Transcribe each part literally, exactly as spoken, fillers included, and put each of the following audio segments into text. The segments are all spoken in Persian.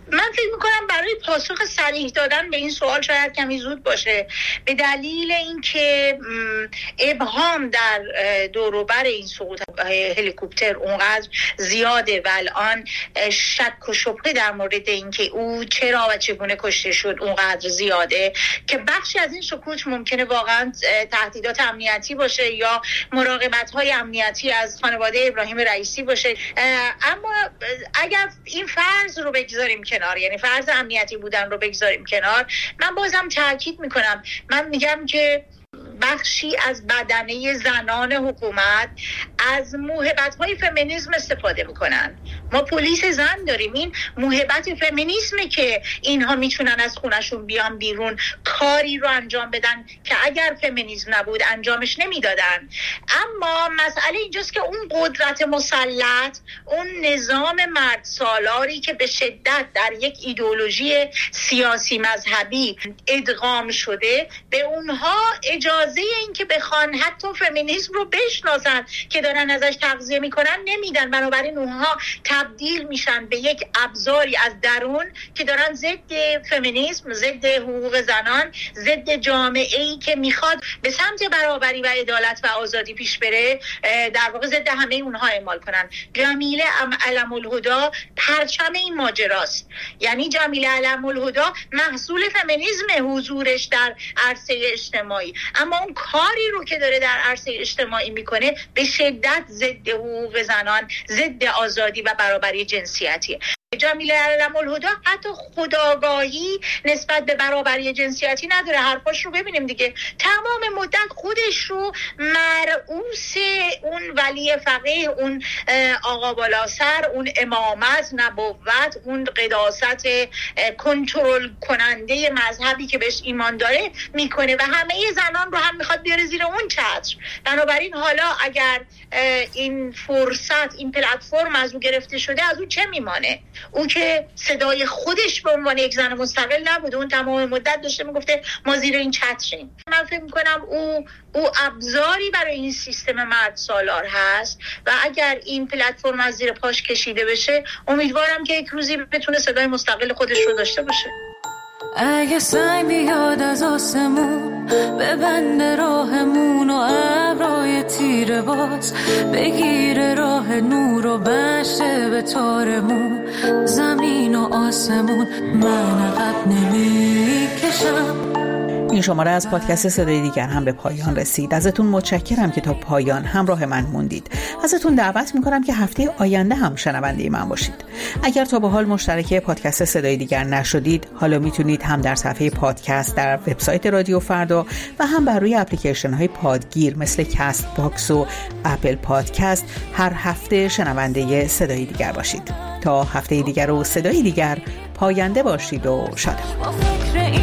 من فکر میکنم برای پاسخ صریح دادن به این سوال شاید کمی زود باشه، به دلیل اینکه ابهام در دور و بر این سقوط هلیکوپتر اونقدر زیاده و الان شک و شبهه در مورد اینکه او چرا و چگونه کشته شد اونقدر زیاده که بخشی از این سکوت ممکنه واقعا تهدیدات امنیتی باشه یا مراقبت‌های امنیتی از خانواده ابراهیم رئیسی باشه. اما اگر این فرض رو بگذاریم کنار، یعنی فرض امنیتی بودن رو بگذاریم کنار، من بازم تاکید میکنم، من میگم که بخشی از بدنه زنان حکومت از موهبت‌های فمینیسم استفاده میکنن. ما پلیس زن داریم، این موهبت فمینیسمه که اینها میتونن از خونشون بیان بیرون کاری رو انجام بدن که اگر فمینیسم نبود انجامش نمیدادن. اما مسئله اینجاست که اون قدرت مسلط، اون نظام مرد سالاری که به شدت در یک ایدئولوژی سیاسی مذهبی ادغام شده، به اونها اجازه این که بخوان حتی فمینیسم رو بشناسن که دارن ازش تغذیه میکنن نمیدن. بنابراین اونها تبدیل میشن به یک ابزاری از درون که دارن ضد فمینیسم، ضد حقوق زنان، ضد جامعه‌ای که میخواد به سمت برابری و عدالت و آزادی پیش بره، در واقع ضد همه اونها اعمال کنن. جمیله علم الهدی پرچم این ماجراست، یعنی جمیله علم الهدی محصول فمینیسم حضورش در عرصه اجتماعی، اما اون کاری رو که داره در عرصه اجتماعی میکنه به شدت ضد حقوق زنان، ضد آزادی و برابری جنسیتیه. جمیله علم الهدی حتی خودآگاهی نسبت به برابری جنسیتی نداره. حرفاش رو ببینیم دیگه، تمام مدت خودش رو مرعوس اون ولی فقیه، اون آقا بالاسر، اون امامت، نبوت، اون قداست کنترل کننده مذهبی که بهش ایمان داره میکنه و همه زنان رو هم میخواد بیاره زیر اون چتر. بنابراین حالا اگر این فرصت، این پلتفرم از او گرفته شده، از او چه میمانه؟ او که صدای خودش به عنوان یک زن مستقل نبوده، اون تمام مدت داشته میگفته ما زیر این چتریم. من فکر میکنم او او ابزاری برای این سیستم مرد سالار هست و اگر این پلتفرم از زیر پاش کشیده بشه، امیدوارم که یک روزی بتونه صدای مستقل خودش رو داشته باشه. اگه سنگ بیاد از آسمون ببنده راهمون و ابرای تیره باز بگیره راه نور و بشه به تارمون، زمین و آسمون من عقب نمیکشم. این شماره از پادکست صدای دیگر هم به پایان رسید. ازتون متشکرم که تا پایان همراه من موندید. ازتون دعوت میکنم که هفته آینده هم شنونده من باشید. اگر تا به حال مشترک پادکست صدای دیگر نشدید، حالا میتونید هم در صفحه پادکست در وبسایت رادیو فردا و هم بر روی اپلیکیشن های پادگیر مثل کست باکس و اپل پادکست هر هفته شنونده صدای دیگر باشید. تا هفته دیگر و صدای دیگر، پاینده باشید و شادم.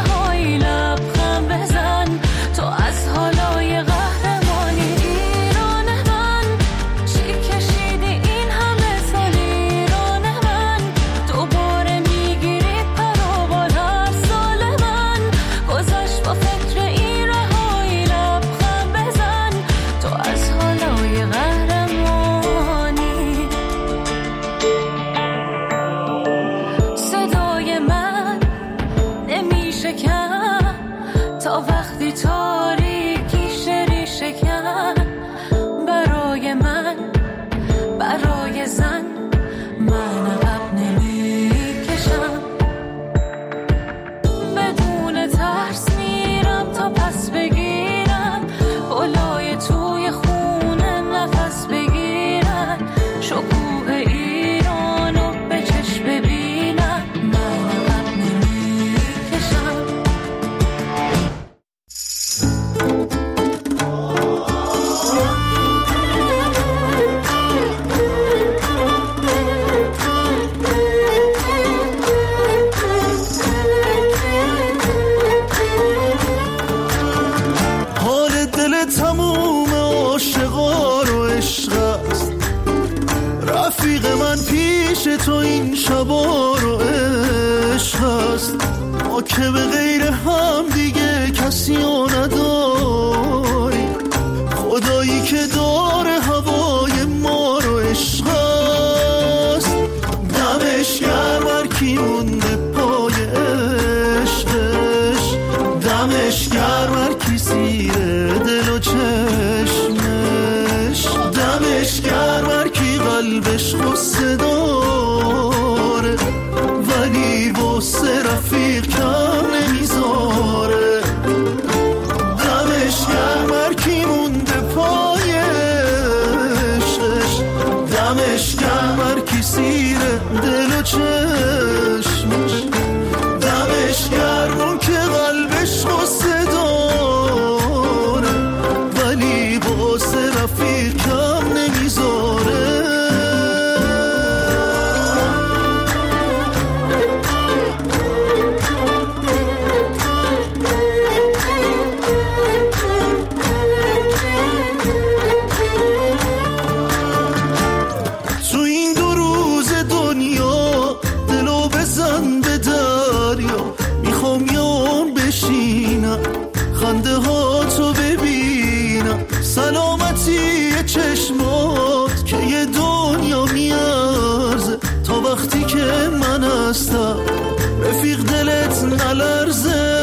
تو این شبا رو عشق هست، ما که به غیر هم دیگه کسی رو نداری، خدایی که داره هوای ما رو عشق هست، دمش گرم هر کی مونده پای عشقش، دمش گرم هر کی زیر دل و چشمش، دمش گرم هر کی قلبش غصه داره ولی واسه رفیق کم نمیذاره، دمش گرم هر کی مونده پای عشقش، دمش گرم هر کی زیر دل و چشمش، دمش گرم اون که قلبش غصه داره ولی واسه رفیق کم نمیذاره. تو این دو روز دنیا دلو بزن به دریا، میخوام یان بشینم خنده ها تو ببینم، سلامتی چشمات که یه دنیا میارزه، تا وقتی که من هستم رفیق دلت نلرزه،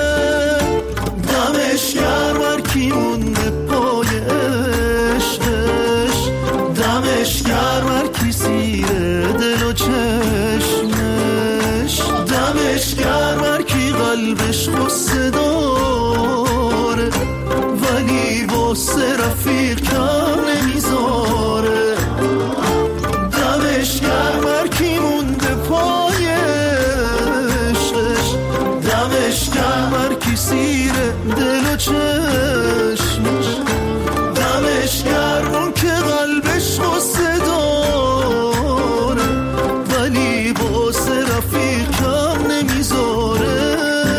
دمش گرم هر کی مونده پای عشقش، دمش گرم هر کی زیر دل و چشمش، دمش گرم هر کی قلبش غصه داره ولی واسه رفیق کم نمیذاره، دمش گرم هر کی مونده پای عشقش، دمش گرم هر کی زیر دل و چشمش، دمش گرم اون که قلبش غصه داره ولی واسه رفیق کم نمیذاره.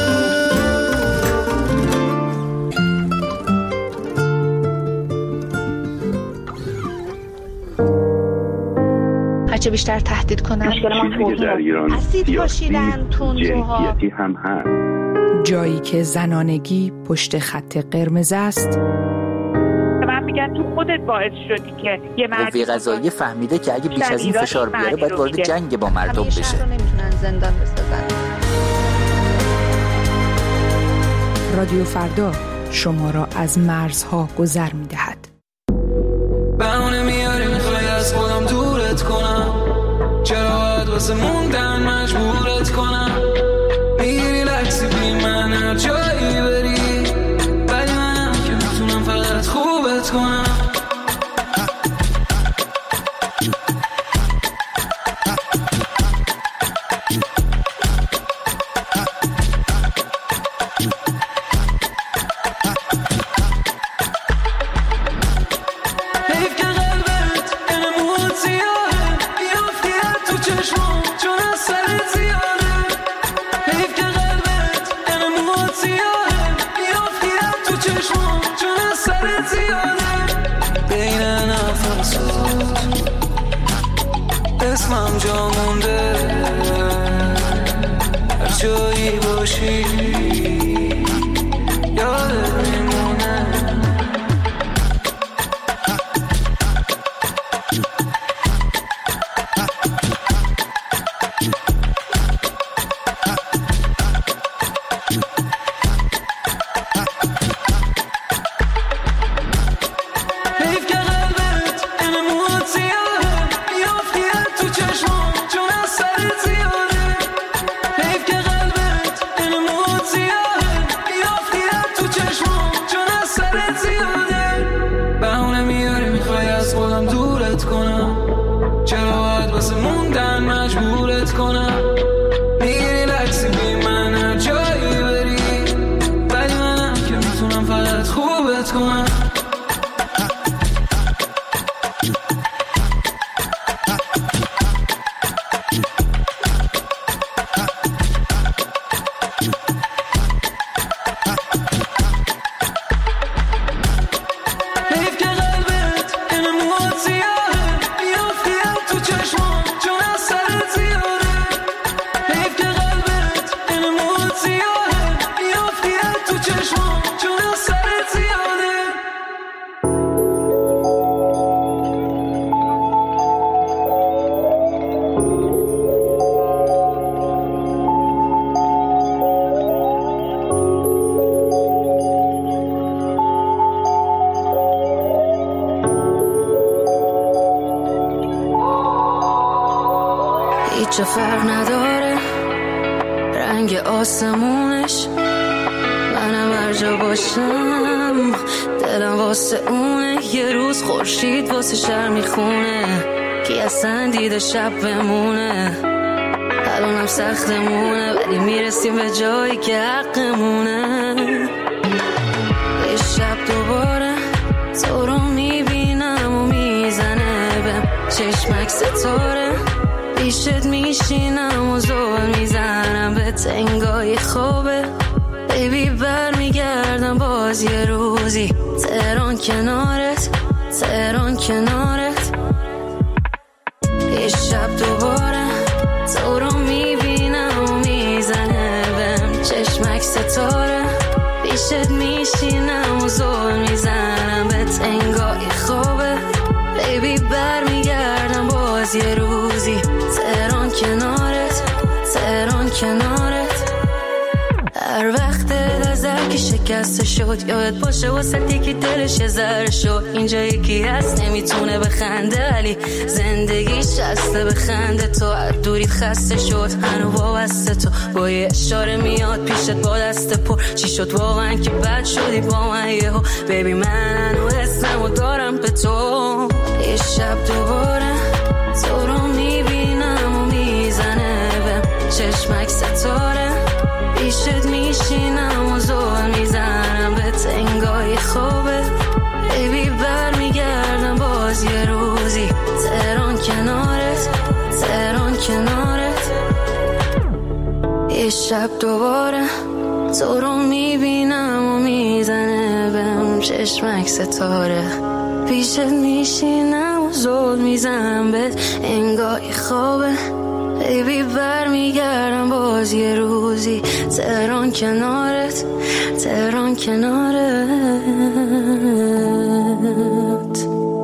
هرچه بیشتر تهدید کنن چیزی که در ایران سیاسی جنسیتی هم هست، جایی که زنانگی پشت خط قرمز است. من میگن تو خودت باعث شدی که یه مرد قوه قضاییه فهمیده که اگه بیش از این فشار بیاره باید وارد جنگ با مردم بشه. همیشه رو نمیتونن زندان بسازن. رادیو فردا شما را از مرزها گذر میدهد. بهونه میاری میخوای از خودم دورت کنم، چرا باید واسه موندن مجبورت کنم، میگیری لکسی بی من هر جایی بری، ولی منم که میتونم فقط خوبت کنم. اسمم جا مونده هر جایی باشی یادت میمونه. باشه فرق نداره رنگ آسمونش، منم هر جا باشم دلم واسه اونه. یه روز خورشید واسه شهر میخونه، کی اصلا دیده شب بمونه. الانم سختمونه ولی میرسیم به جایی که حقمونه. یه شب دوباره تو رو میبینم و میزنه بهم چشمک ستاره، پیشت میشینم و زل میزنم به تنگای خوابه. بیبی بر میگردم باز یه روزی تهران کنارت، تهران کنارت. یه شب دوباره تو رو میبینم و میزنه بهم چشمک ستاره، پیشت میشینم و زل میزنم به تنگای خوابه. بیبی بر میگردم باز یه روزی تهران کنارت، تهران کنارت. هر وقت نظر که شکسته شد یادت باشه واسه یکی دلش ذره شد. اینجا یکی هست نمیتونه بخنده ولی زندگیش شسته بخنده. تو هر دوریت خسته شد هنو وابسته، تو با یه اشاره میاد پیشت با دست پر. چی شد واقعا که بد شدی با من یهو؟ بیبی من هنو اسممو دارم به تو. یه شب دوباره تو رو میبینم و میزنه بهم چشمک ستاره، پیشت میشینم و زل میزنم به تنگای خوابه. بیبی بر میگردم باز یه روزی تهران کنارت، تهران کنارت. یه شب دوباره تو رو میبینم و میزنه بهم چشمک ستاره، پیشت میشینم و زل میزنم به تنگای خوابه. بیبی بر میگردم باز یه روزی تهران کنارت، تهران کنارت.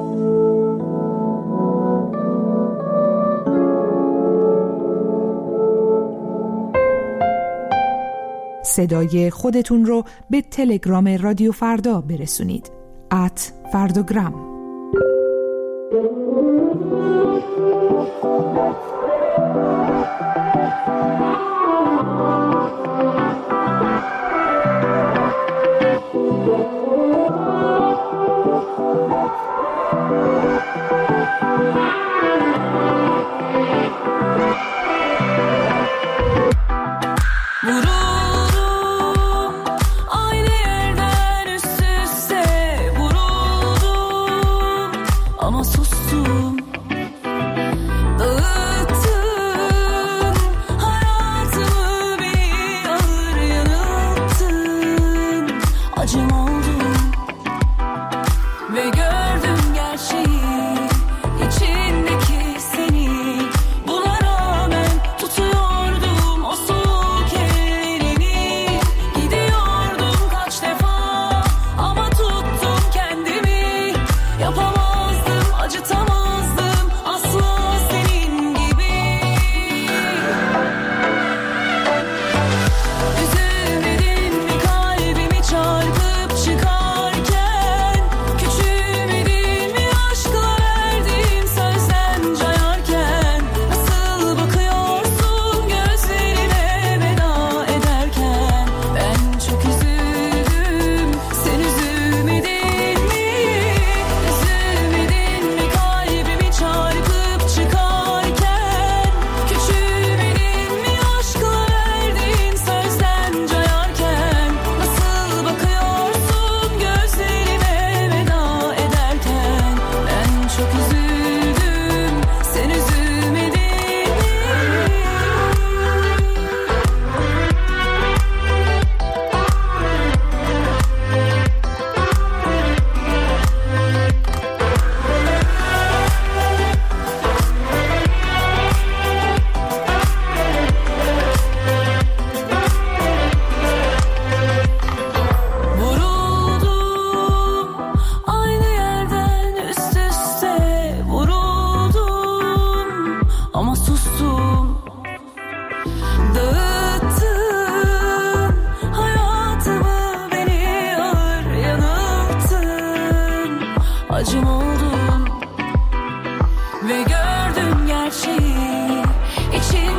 صدای خودتون رو به تلگرام رادیو فردا برسونید ات فرداگرام. Ve gördüm gerçeği içim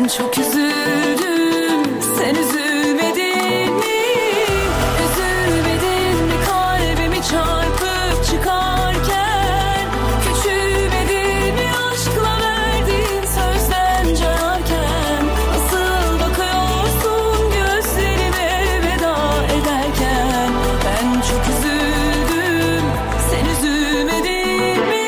Ben çok üzüldüm, sen üzülmedin mi? Üzülmedin mi kalbimi çarpıp çıkarken? Küçülmedin mi aşkla verdiğin sözden canarken? Nasıl bakıyorsun gözlerime veda ederken? Ben çok üzüldüm, sen üzülmedin mi?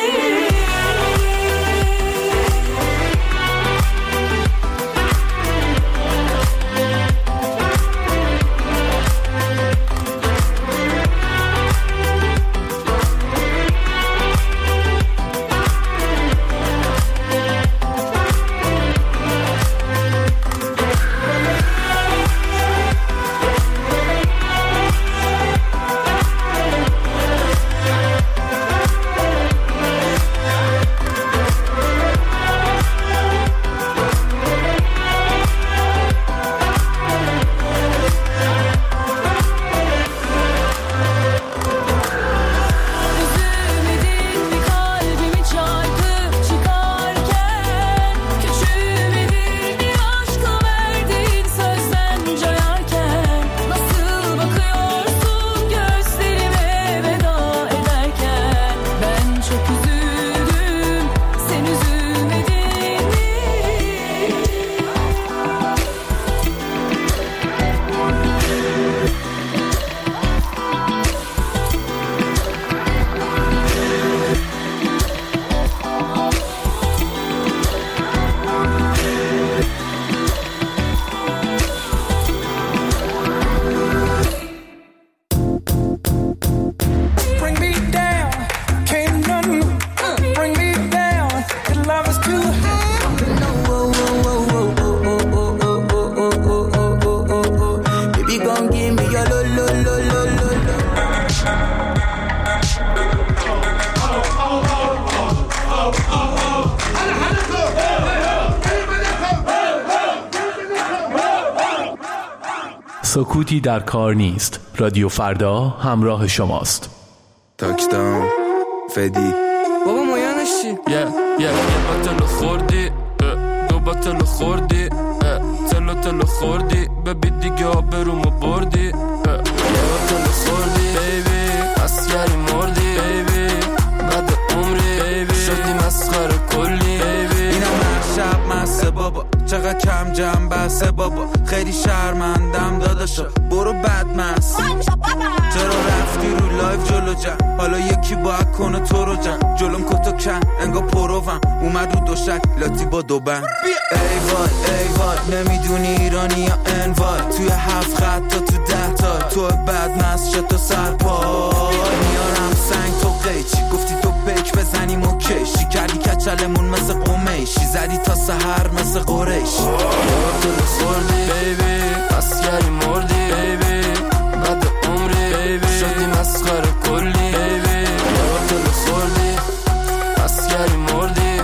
سکوتی در کار نیست. رادیو فردا همراه شماست. تاکداون فدی بابا مایانش چی؟ یه یه یه بطل خوردی دو بطل خوردی تلو تلو خوردی ببی دیگه آبرومو بردی یه بطل خوردی بیبی اسگری مردی بیبی بعد عمری بیبی شدی مسخره کلی بیبی اینم هر شب مسته بابا چقدر کم جمع بسته بابا خیلی شرمندم داداشا برو بدمست چرا رفتی رو لایف جلو جمع حالا یکی باید کنه تو رو جمع جلوم کتو کن انگا پروم اومد رو دوشک لاتی با دو بند ای وای ای وای نمیدونی ایرانی یا انوای توی هفت خط تا تو ده تا تو بدمست شد تو سرپای میارم سنگ تو قیچی گفتی تو پیک بزنیم و کشی کردی کچلمون مثل قمیشی زدی تا سهر مثل قریشی دل خوردی بیبی اسگری مردی بیبی بعد عمری بیبی شدی مسخره کلی بیبی دل خوردی اسگری مردی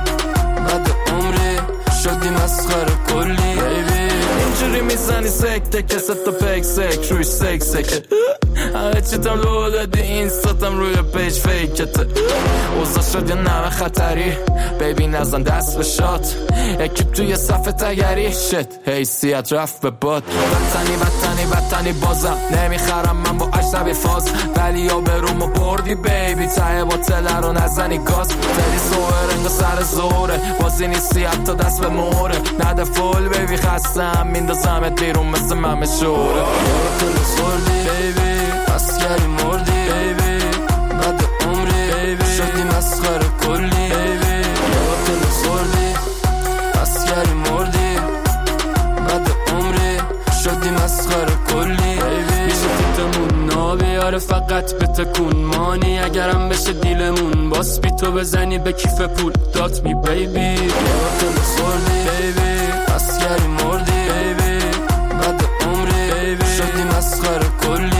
بعد عمری شدی مسخره کلی بیبی اینجوری میزنی سکته که ست و پک سک روی سک سکه همه چیتم لو دادی اینستاتم روی پیج فیکته اوزا شد یه نوه خطری بیبی نزن دست به شات اکیب توی صفحه تگری شت حیثیت رفت به باد وطنی وطنی وطنی بازم نمیخرم من با اجنبی فاز ولی یا به رومو بردی بیبی ته با تله رو نزنی گاز تلی سوهر انگا سر زوره بازی نیستی حتی دست به موره نده فول بیبی خستم میندازمت بیرون مثل ممه شوره تل خوردی بیبی اسگری مردی بیبی بعد عمری بیبی شدی مسخره کلی بیبی دل خوردی اسگری مردی بعد عمری شدی مسخره کلی بیبی میشه تیتمون نابیاره فقط به تکون مانی اگرم بشه دیلمون باس بی تو بزنی به کیف پول دات می بیبی دل خوردی بیبی اسگری مردی بیبی بعد عمری بیبی شدی مسخره کلی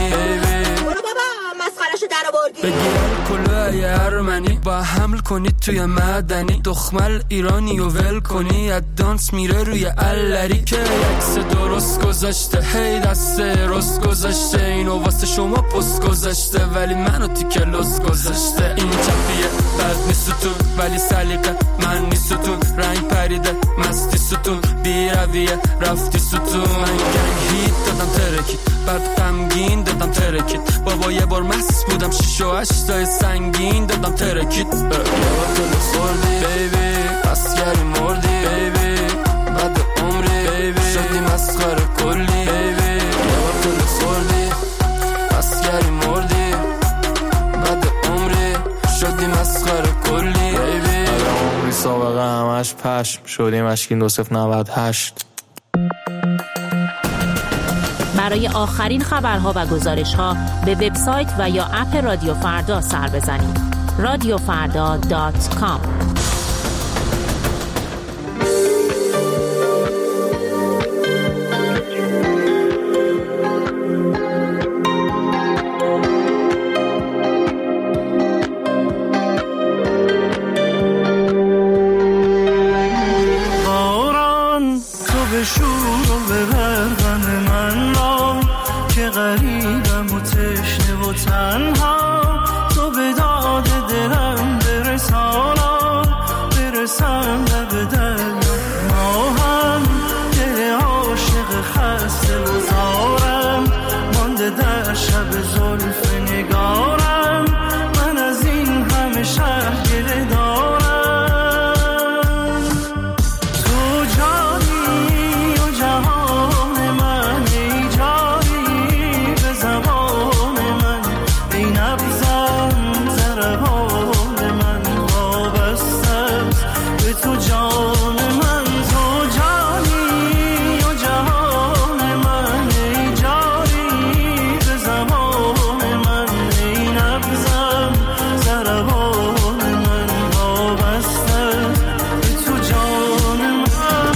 بگیر کلاه ارمنی با حمل کنید توی مدنی دخمل ایرانی و ول کنی ادانس میره روی الری که یکس درست گذاشته هی دسته رست گذاشته اینو واسه شما پست گذاشته ولی منو تیکه لست گذاشته این چپیه بد نیست ستون ولی سلیقه من نیست ستون رنگ پریده مستی ستون بی بی رویه رفتی ستون. من گنگ هیت دادم ترکید بعد غمگین دادم ترکید. بابا یه بار مست بودم شیش و هشتای سنگین دادم ترکید. یادتو خوردی بیبی اسگری مردی بیبی بعد عمری بیبی شدی مسخره کلی بیبی. یادتو خوردی اسگری مردی بعد عمری شدی مسخره کلی بیبی. عمری سابقه همش پشم شدیم اشکین دو صفر نود هشت. برای آخرین خبرها و گزارش‌ها به وبسایت و یا اپ رادیو فردا سر بزنید. رادیو فردا دات کام. باران تو به شور و به برغم من را که غریبم و تشنه و تنها. تو به داد دلم برسانا برسم لب دریا. ما هم دل عاشق خسته و زارم مانده در شب زلف نگارم. من از این همه شهر گله دارم. تو جانی و جهان من ای جایی به زبان من ای نبزم ضربان من وابسته است به تو جان من. تو جانی و جهان من ای جایی به زبان من ای نبزم ضربان من وابسته است به تو جان من.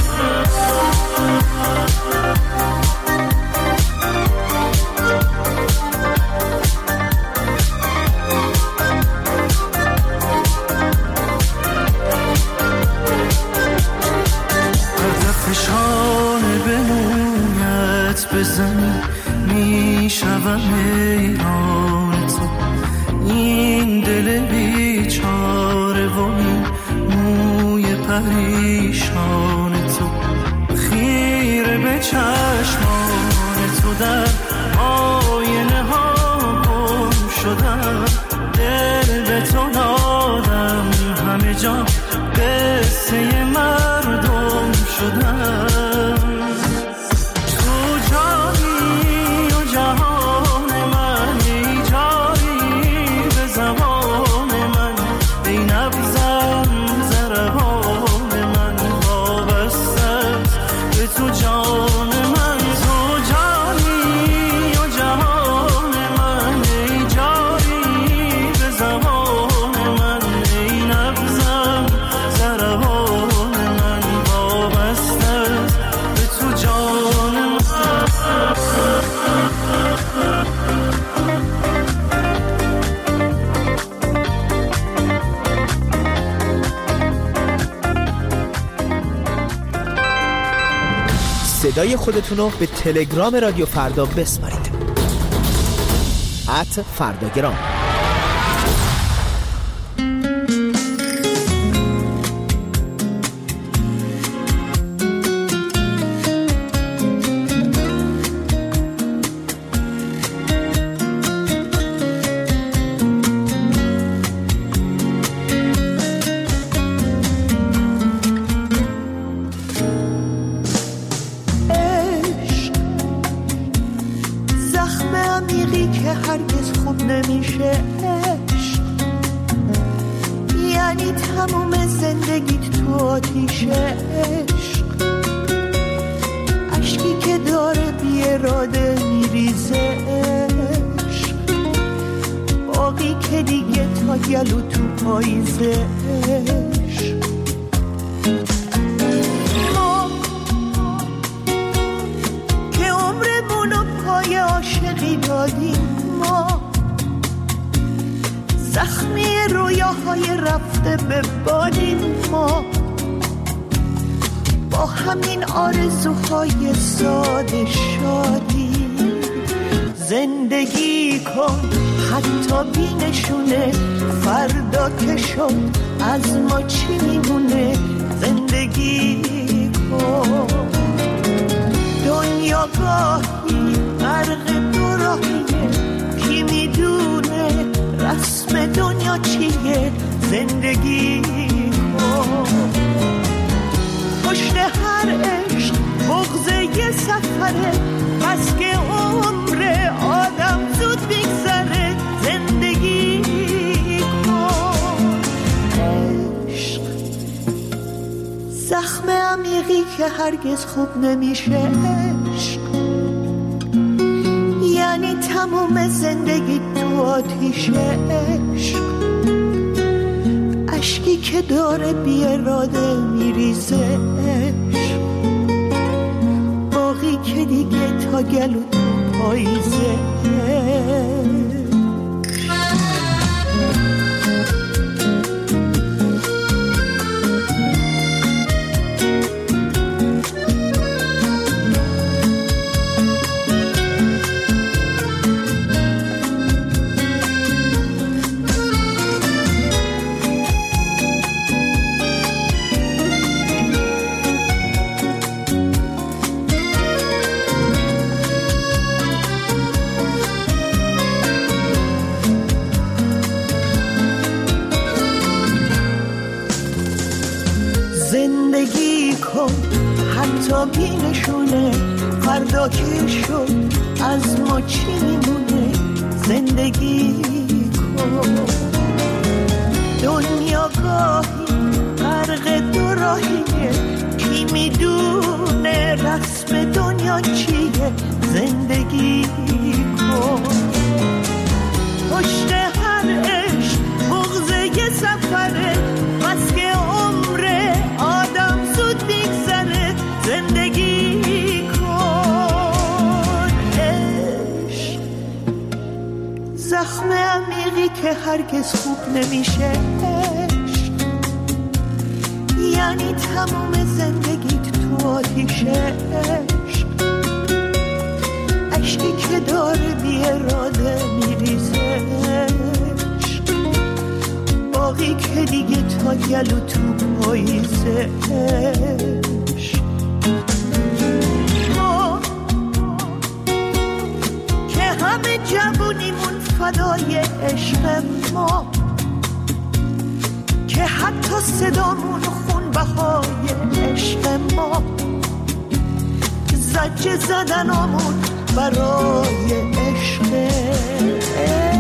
فشانه به مویت بزنی میشوم حیران تو. این دل بیچاره و این موی پریشان تو. خیره به چشمان تو در آینه ها گم شدم. دل به تو دادم همه جا قصه مردم شدم. تو جانی و جهان من ای جایی به زبان من ای نبزم ضربان من وابسته است به تو جان من. تو جانی و جهان من ای جایی به زبان من ای نبزم ضربان من وابسته است به تو جان من. صدای خودتون رو به تلگرام رادیو فردا بسپارید. ات فرداگرام. زندگی کن حتی بی نشونه، فردا که شد از ما چی میمونه. زندگی کن. دنیا گاهی غرق دو راهیه، کی میدونه رسم دنیا چیه. زندگی کن. پشت هر عشق بغض یه سفره، بس که عمر آدم زود بگذره. زندگی کن. عشق زخم عمیقی که هرگز خوب نمیشه. عشق یعنی تموم زندگی تو آتیشه. عشق اشکی که داره بی اراده میریزه. عشق باقی که دیگه تا گلو تو پاییزه. زندگی کن حتی بی نشونه، فردا که شد از ما چی میمونه. زندگی کن. دنیا گاهی غرق دو راهیه، کی میدونه رسم دنیا چیه. زندگی کن. پشت هر عشق بغض یه سفره، بس که عمر آدم زود بگذره. زندگی کن. عشق زخم عمیقی که هرگز خوب نمیشه. عشق یعنی تمام زندگیت تو آتیشه. عشق اشکی که داره بی اراده میریزه. باقی که دیگه تا گلو تو پاییزه. ما که همه جوونیمون فدای عشق ما، که حتی صدامون خون بهای عشق ما، زجه زدنامون برای عشق.